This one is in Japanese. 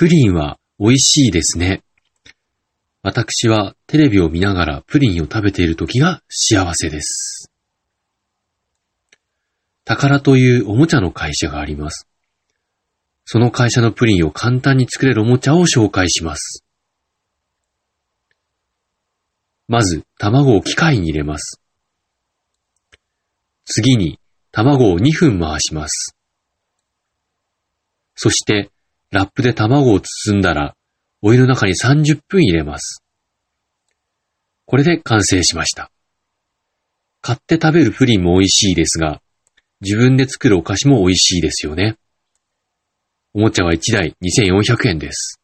プリンは美味しいですね。私はテレビを見ながらプリンを食べている時が幸せです。タカラというおもちゃの会社があります。その会社のプリンを簡単に作れるおもちゃを紹介します。まず、卵を機械に入れます。次に、卵を2分回します。そして、ラップで卵を包んだら、お湯の中に30分入れます。これで完成しました。買って食べるプリンも美味しいですが、自分で作るお菓子も美味しいですよね。おもちゃは1台2400円です。